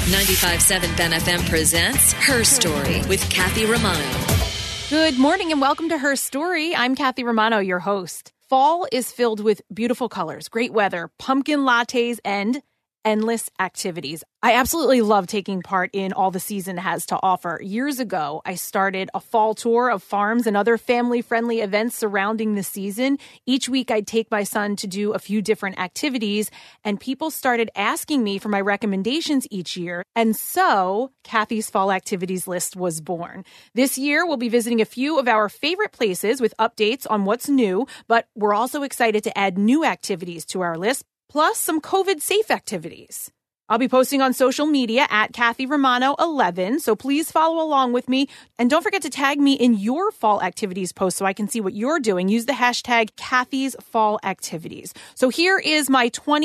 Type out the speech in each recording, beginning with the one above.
95.7 Ben FM presents Her Story with Kathy Romano. Good morning and welcome to Her Story. I'm Kathy Romano, your host. Fall is filled with beautiful colors, great weather, pumpkin lattes, and endless activities. I absolutely love taking part in all the season has to offer. Years ago, I started a fall tour of farms and other family-friendly events surrounding the season. Each week, I'd take my son to do a few different activities, and people started asking me for my recommendations each year. And so, Kathy's Fall Activities List was born. This year, we'll be visiting a few of our favorite places with updates on what's new, but we're also excited to add new activities to our list, plus some COVID-safe activities. I'll be posting on social media at Kathy Romano 11, so please follow along with me. And don't forget to tag me in your fall activities post so I can see what you're doing. Use the hashtag Kathy's Fall Activities. So here is my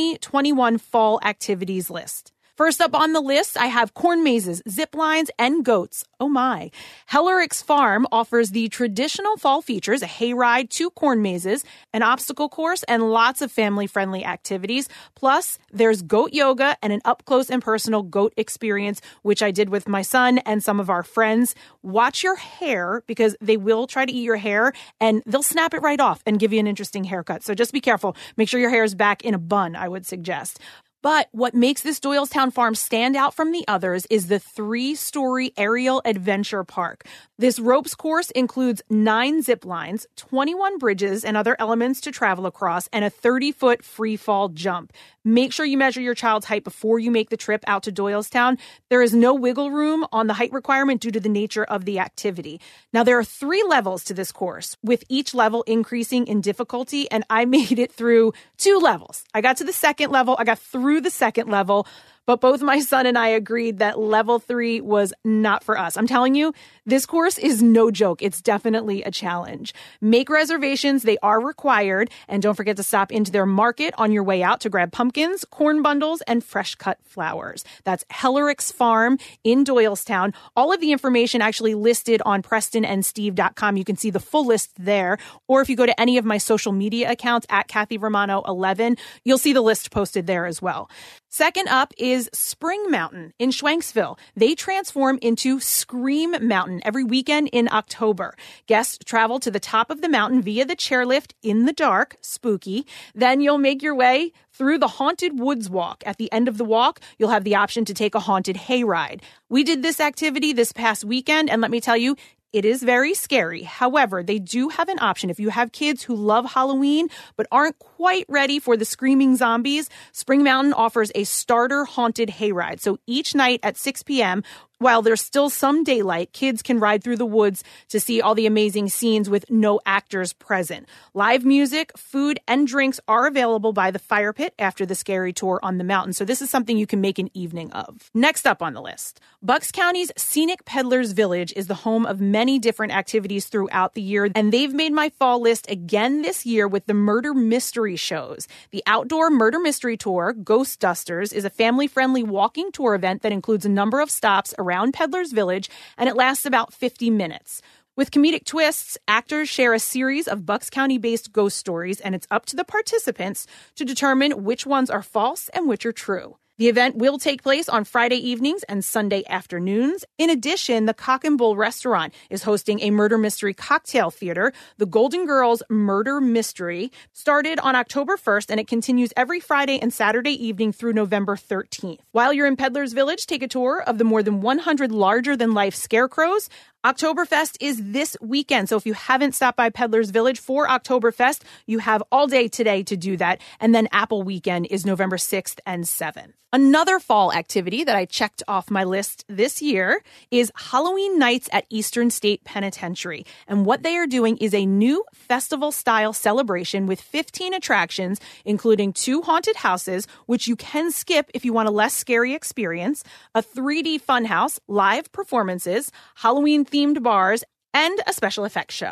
2021 fall activities list. First up on the list, I have corn mazes, zip lines, and goats. Oh my. Hellerix Farm offers the traditional fall features, a hayride, 2 corn mazes, an obstacle course, and lots of family-friendly activities. Plus, there's goat yoga and an up-close and personal goat experience, which I did with my son and some of our friends. Watch your hair because they will try to eat your hair and they'll snap it right off and give you an interesting haircut. So just be careful. Make sure your hair is back in a bun, I would suggest. But what makes this Doylestown farm stand out from the others is the 3-story aerial adventure park. This ropes course includes 9 zip lines, 21 bridges and other elements to travel across, and a 30-foot free fall jump. Make sure you measure your child's height before you make the trip out to Doylestown. There is no wiggle room on the height requirement due to the nature of the activity. Now, there are 3 levels to this course, with each level increasing in difficulty, and I made it through 2 levels. I got to the second level. I got through the second level, but both my son and I agreed that level 3 was not for us. I'm telling you, this course is no joke. It's definitely a challenge. Make reservations. They are required. And don't forget to stop into their market on your way out to grab pumpkins, corn bundles, and fresh cut flowers. That's Hellerix Farm in Doylestown. All of the information actually listed on PrestonandSteve.com. You can see the full list there. Or if you go to any of my social media accounts at Kathy Romano 11, you'll see the list posted there as well. Second up is Spring Mountain in Schwenksville. They transform into Scream Mountain every weekend in October. Guests travel to the top of the mountain via the chairlift in the dark, spooky. Then you'll make your way through the Haunted Woods Walk. At the end of the walk, you'll have the option to take a haunted hayride. We did this activity this past weekend, and let me tell you, it is very scary. However, they do have an option. If you have kids who love Halloween but aren't quite ready for the screaming zombies, Spring Mountain offers a starter haunted hayride. So each night at 6 p.m., while there's still some daylight, kids can ride through the woods to see all the amazing scenes with no actors present. Live music, food, and drinks are available by the fire pit after the scary tour on the mountain. So this is something you can make an evening of. Next up on the list, Bucks County's Scenic Peddlers Village is the home of many different activities throughout the year, and they've made my fall list again this year with the murder mystery shows. The outdoor murder mystery tour, Ghost Dusters, is a family-friendly walking tour event that includes a number of stops around Peddlers Village, and it lasts about 50 minutes. With comedic twists, actors share a series of Bucks County-based ghost stories, and it's up to the participants to determine which ones are false and which are true. The event will take place on Friday evenings and Sunday afternoons. In addition, the Cock and Bull restaurant is hosting a murder mystery cocktail theater. The Golden Girls Murder Mystery started on October 1st, and it continues every Friday and Saturday evening through November 13th. While you're in Peddlers Village, take a tour of the more than 100 larger-than-life scarecrows. Oktoberfest is this weekend, so if you haven't stopped by Peddlers Village for Oktoberfest, you have all day today to do that. And then Apple Weekend is November 6th and 7th. Another fall activity that I checked off my list this year is Halloween Nights at Eastern State Penitentiary. And what they are doing is a new festival-style celebration with 15 attractions, including 2 haunted houses, which you can skip if you want a less scary experience, a 3D funhouse, live performances, Halloween-themed bars, and a special effects show.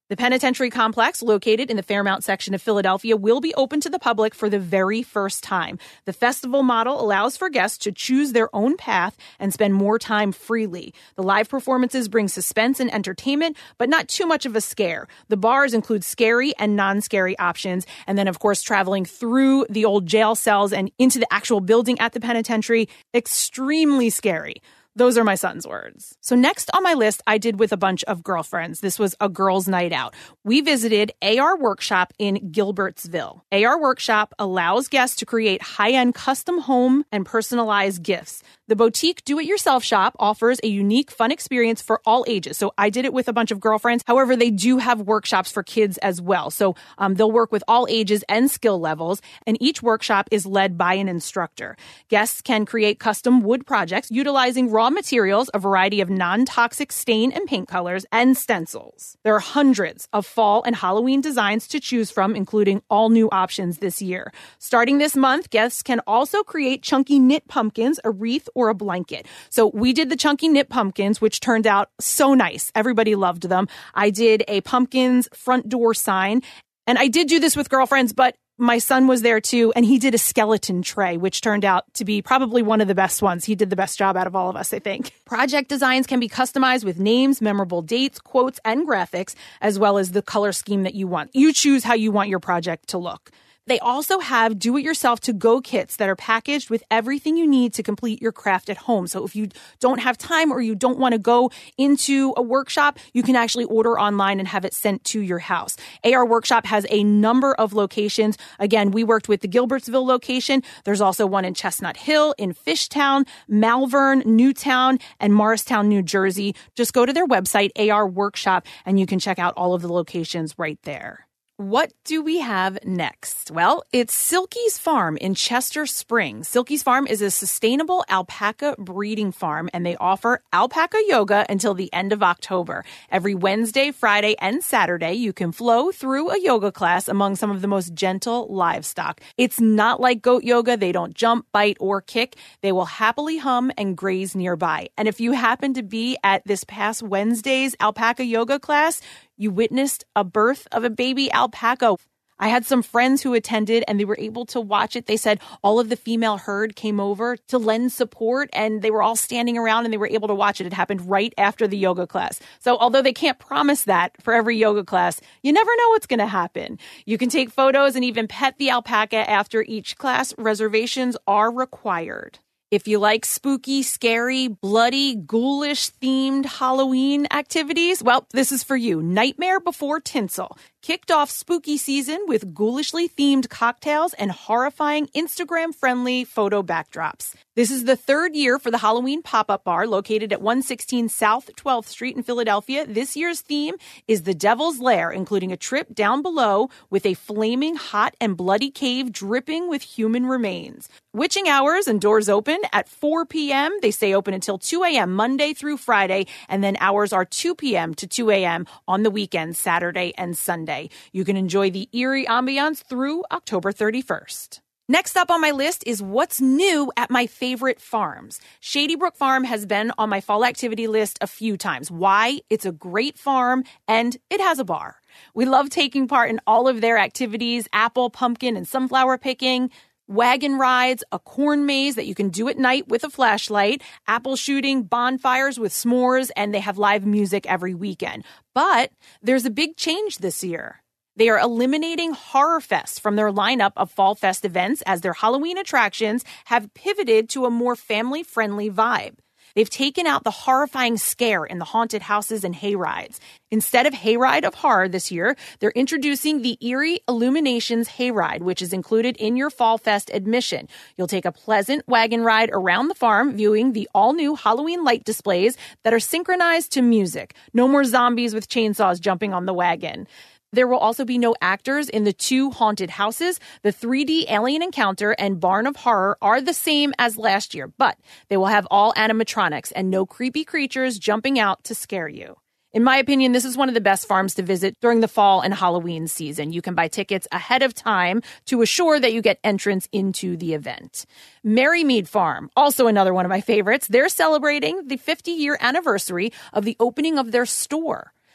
The penitentiary complex, located in the Fairmount section of Philadelphia, will be open to the public for the very first time. The festival model allows for guests to choose their own path and spend more time freely. The live performances bring suspense and entertainment, but not too much of a scare. The bars include scary and non-scary options, and then, of course, traveling through the old jail cells and into the actual building at the penitentiary, extremely scary. Those are my son's words. So next on my list, I did with a bunch of girlfriends. This was a girls' night out. We visited AR Workshop in Gilbertsville. AR Workshop allows guests to create high-end custom home and personalized gifts. The boutique do-it-yourself shop offers a unique, fun experience for all ages. So I did it with a bunch of girlfriends. However, they do have workshops for kids as well. So they'll work with all ages and skill levels, and each workshop is led by an instructor. Guests can create custom wood projects utilizing raw materials, a variety of non-toxic stain and paint colors, and stencils. There are hundreds of fall and Halloween designs to choose from, including all new options this year. Starting this month, guests can also create chunky knit pumpkins, a wreath, or a blanket. So we did the chunky knit pumpkins, which turned out so nice. Everybody loved them. I did a pumpkins front door sign, and I did do this with girlfriends, but my son was there too, and he did a skeleton tray, which turned out to be probably one of the best ones. He did the best job out of all of us, I think. Project designs can be customized with names, memorable dates, quotes, and graphics, as well as the color scheme that you want. You choose how you want your project to look. They also have do-it-yourself to-go kits that are packaged with everything you need to complete your craft at home. So if you don't have time or you don't want to go into a workshop, you can actually order online and have it sent to your house. AR Workshop has a number of locations. Again, we worked with the Gilbertsville location. There's also one in Chestnut Hill, in Fishtown, Malvern, Newtown, and Morristown, New Jersey. Just go to their website, AR Workshop, and you can check out all of the locations right there. What do we have next? Well, it's Silky's Farm in Chester Springs. Silky's Farm is a sustainable alpaca breeding farm, and they offer alpaca yoga until the end of October. Every Wednesday, Friday, and Saturday, you can flow through a yoga class among some of the most gentle livestock. It's not like goat yoga. They don't jump, bite, or kick. They will happily hum and graze nearby. And if you happen to be at this past Wednesday's alpaca yoga class, you witnessed a birth of a baby alpaca. I had some friends who attended and they were able to watch it. They said all of the female herd came over to lend support and they were all standing around and they were able to watch it. It happened right after the yoga class. So although they can't promise that for every yoga class, you never know what's going to happen. You can take photos and even pet the alpaca after each class. Reservations are required. If you like spooky, scary, bloody, ghoulish-themed Halloween activities, well, this is for you. Nightmare Before Tinsel kicked off spooky season with ghoulishly themed cocktails and horrifying Instagram-friendly photo backdrops. This is the third year for the Halloween pop-up bar located at 116 South 12th Street in Philadelphia. This year's theme is the Devil's Lair, including a trip down below with a flaming hot and bloody cave dripping with human remains. Witching hours and doors open at 4 p.m. They stay open until 2 a.m. Monday through Friday, and then hours are 2 p.m. to 2 a.m. on the weekends, Saturday and Sunday. You can enjoy the eerie ambiance through October 31st. Next up on my list is what's new at my favorite farms. Shady Brook Farm has been on my fall activity list a few times. Why? It's a great farm and it has a bar. We love taking part in all of their activities, apple, pumpkin, and sunflower picking, wagon rides, a corn maze that you can do at night with a flashlight, apple shooting, bonfires with s'mores, and they have live music every weekend. But there's a big change this year. They are eliminating Horror Fest from their lineup of Fall Fest events as their Halloween attractions have pivoted to a more family-friendly vibe. They've taken out the horrifying scare in the haunted houses and hayrides. Instead of Hayride of Horror this year, they're introducing the Eerie Illuminations Hayride, which is included in your Fall Fest admission. You'll take a pleasant wagon ride around the farm, viewing the all-new Halloween light displays that are synchronized to music. No more zombies with chainsaws jumping on the wagon. There will also be no actors in the two haunted houses. The 3D Alien Encounter and Barn of Horror are the same as last year, but they will have all animatronics and no creepy creatures jumping out to scare you. In my opinion, this is one of the best farms to visit during the fall and Halloween season. You can buy tickets ahead of time to assure that you get entrance into the event. Merrymead Farm, also another one of my favorites. They're celebrating the 50-year anniversary of the opening of their store.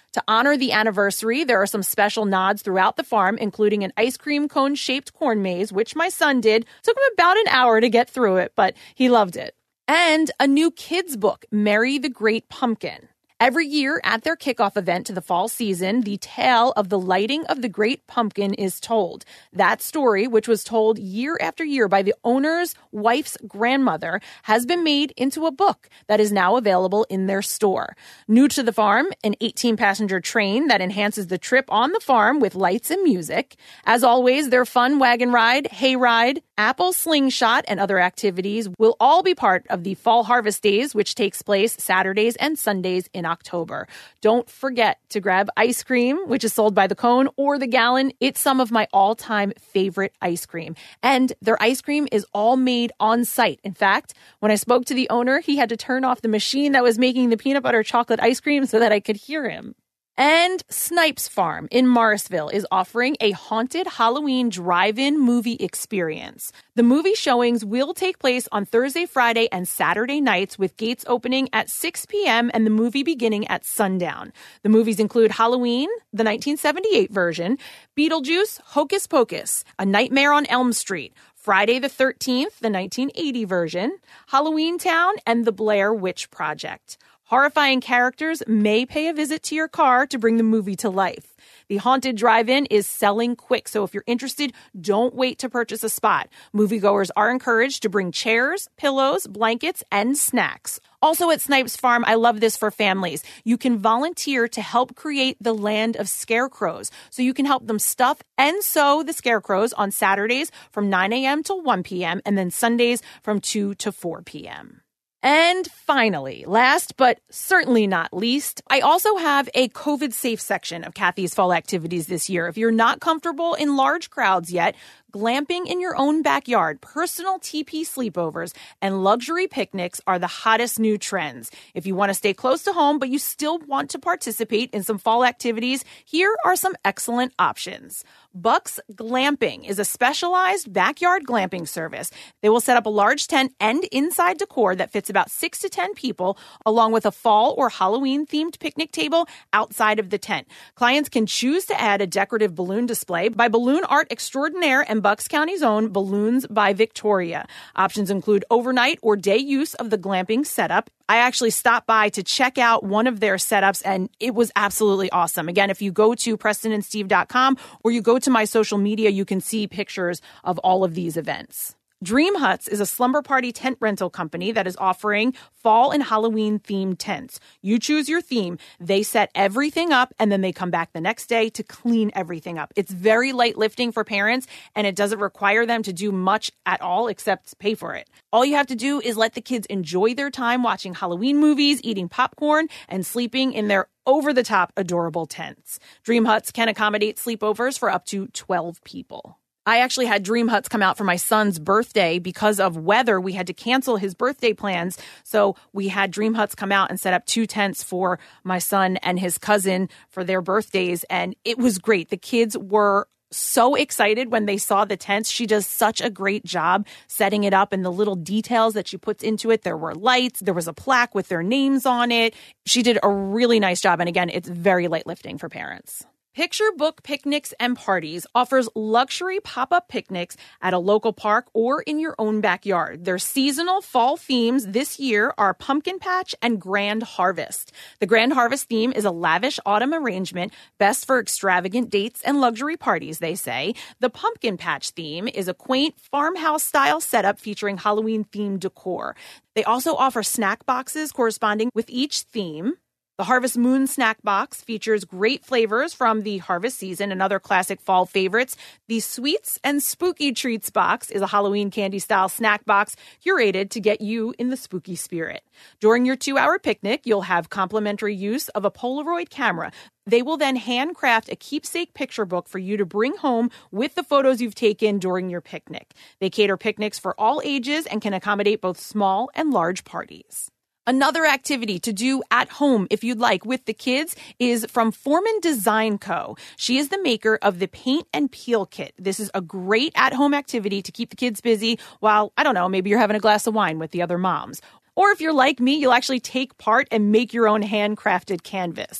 To honor the anniversary, there are some special nods throughout the farm, including an ice cream cone-shaped corn maze, which my son did. Took him about an hour to get through it, but he loved it. And a new kids book, Mary the Great Pumpkin. Every year at their kickoff event to the fall season, the tale of the lighting of the Great Pumpkin is told. That story, which was told year after year by the owner's wife's grandmother, has been made into a book that is now available in their store. New to the farm, an 18-passenger train that enhances the trip on the farm with lights and music. As always, their fun wagon ride, hay ride, apple slingshot, and other activities will all be part of the Fall Harvest Days, which takes place Saturdays and Sundays in October. Don't forget to grab ice cream, which is sold by the cone or the gallon. It's some of my all-time favorite ice cream. And their ice cream is all made on site. In fact, when I spoke to the owner, he had to turn off the machine that was making the peanut butter chocolate ice cream so that I could hear him. And Snipes Farm in Morrisville is offering a haunted Halloween drive-in movie experience. The movie showings will take place on Thursday, Friday, and Saturday nights, with gates opening at 6 p.m. and the movie beginning at sundown. The movies include Halloween, the 1978 version, Beetlejuice, Hocus Pocus, A Nightmare on Elm Street, Friday the 13th, the 1980 version, Halloween Town, and The Blair Witch Project. Horrifying characters may pay a visit to your car to bring the movie to life. The Haunted Drive-In is selling quick, so if you're interested, don't wait to purchase a spot. Moviegoers are encouraged to bring chairs, pillows, blankets, and snacks. Also at Snipes Farm, I love this for families. You can volunteer to help create the land of scarecrows, so you can help them stuff and sew the scarecrows on Saturdays from 9 a.m. till 1 p.m. and then Sundays from 2 to 4 p.m. And finally, last but certainly not least, I also have a COVID-safe section of Kathy's fall activities this year. If you're not comfortable in large crowds yet, glamping in your own backyard, personal TP sleepovers, and luxury picnics are the hottest new trends. If you want to stay close to home, but you still want to participate in some fall activities, here are some excellent options. Bucks Glamping is a specialized backyard glamping service. They will set up a large tent and inside decor that fits about 6 to 10 people, along with a fall or Halloween-themed picnic table outside of the tent. Clients can choose to add a decorative balloon display by Balloon Art Extraordinaire and Bucks County's own Balloons by Victoria. Options include overnight or day use of the glamping setup. I actually stopped by to check out one of their setups, and it was absolutely awesome. Again, if you go to PrestonandSteve.com or you go to my social media, you can see pictures of all of these events. Dream Huts is a slumber party tent rental company that is offering fall and Halloween-themed tents. You choose your theme. They set everything up, and then they come back the next day to clean everything up. It's very light lifting for parents, and it doesn't require them to do much at all except pay for it. All you have to do is let the kids enjoy their time watching Halloween movies, eating popcorn, and sleeping in their over-the-top adorable tents. Dream Huts can accommodate sleepovers for up to 12 people. I actually had Dream Huts come out for my son's birthday. Because of weather, we had to cancel his birthday plans. So we had Dream Huts come out and set up 2 tents for my son and his cousin for their birthdays. And it was great. The kids were so excited when they saw the tents. She does such a great job setting it up and the little details that she puts into it. There were lights. There was a plaque with their names on it. She did a really nice job. And again, it's very light lifting for parents. Picture Book Picnics and Parties offers luxury pop-up picnics at a local park or in your own backyard. Their seasonal fall themes this year are Pumpkin Patch and Grand Harvest. The Grand Harvest theme is a lavish autumn arrangement, best for extravagant dates and luxury parties, they say. The Pumpkin Patch theme is a quaint farmhouse-style setup featuring Halloween-themed decor. They also offer snack boxes corresponding with each theme. The Harvest Moon snack box features great flavors from the harvest season and other classic fall favorites. The Sweets and Spooky Treats box is a Halloween candy-style snack box curated to get you in the spooky spirit. During your 2-hour picnic, you'll have complimentary use of a Polaroid camera. They will then handcraft a keepsake picture book for you to bring home with the photos you've taken during your picnic. They cater picnics for all ages and can accommodate both small and large parties. Another activity to do at home, if you'd like, with the kids is from Foreman Design Co. She is the maker of the Paint and Peel Kit. This is a great at-home activity to keep the kids busy while, I don't know, maybe you're having a glass of wine with the other moms. Or if you're like me, you'll actually take part and make your own handcrafted canvas.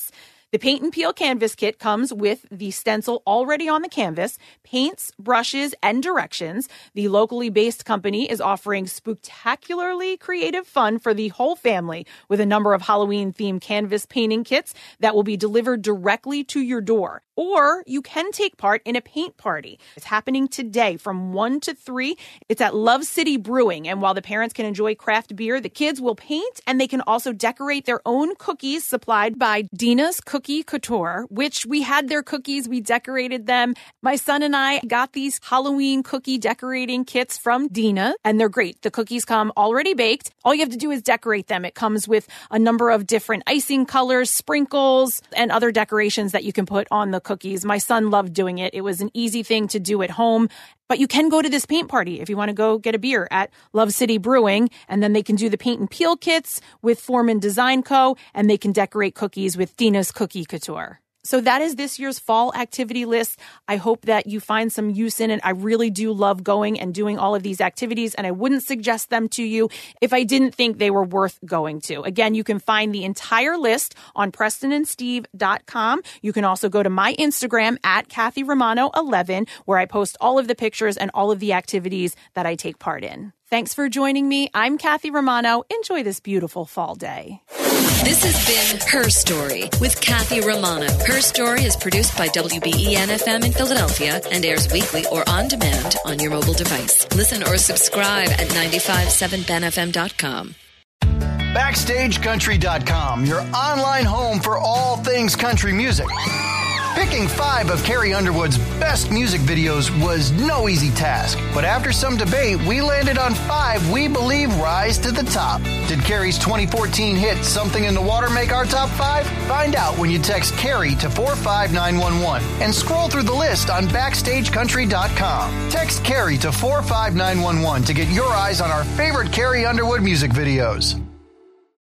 The Paint and Peel Canvas Kit comes with the stencil already on the canvas, paints, brushes, and directions. The locally based company is offering spectacularly creative fun for the whole family with a number of Halloween-themed canvas painting kits that will be delivered directly to your door. Or you can take part in a paint party. It's happening today from 1 to 3. It's at Love City Brewing. And while the parents can enjoy craft beer, the kids will paint and they can also decorate their own cookies supplied by Dina's Cookie Couture, which we had their cookies. We decorated them. My son and I got these Halloween cookie decorating kits from Dina, and they're great. The cookies come already baked. All you have to do is decorate them. It comes with a number of different icing colors, sprinkles, and other decorations that you can put on the cookies. My son loved doing it. It was an easy thing to do at home. But you can go to this paint party if you want to go get a beer at Love City Brewing, and then they can do the paint and peel kits with Foreman Design Co., and they can decorate cookies with Dina's Cookie Couture. So that is this year's fall activity list. I hope that you find some use in it. I really do love going and doing all of these activities, and I wouldn't suggest them to you if I didn't think they were worth going to. Again, you can find the entire list on PrestonandSteve.com. You can also go to my Instagram at Kathy Romano 11, where I post all of the pictures and all of the activities that I take part in. Thanks for joining me. I'm Kathy Romano. Enjoy this beautiful fall day. This has been Her Story with Kathy Romano. Her Story is produced by WBEN-FM in Philadelphia and airs weekly or on demand on your mobile device. Listen or subscribe at 957benfm.com. BackstageCountry.com, your online home for all things country music. Picking 5 of Carrie Underwood's best music videos was no easy task, but after some debate, we landed on 5 we believe rise to the top. Did Carrie's 2014 hit Something in the Water make our top 5? Find out when you text Carrie to 45911 and scroll through the list on BackstageCountry.com. Text Carrie to 45911 to get your eyes on our favorite Carrie Underwood music videos.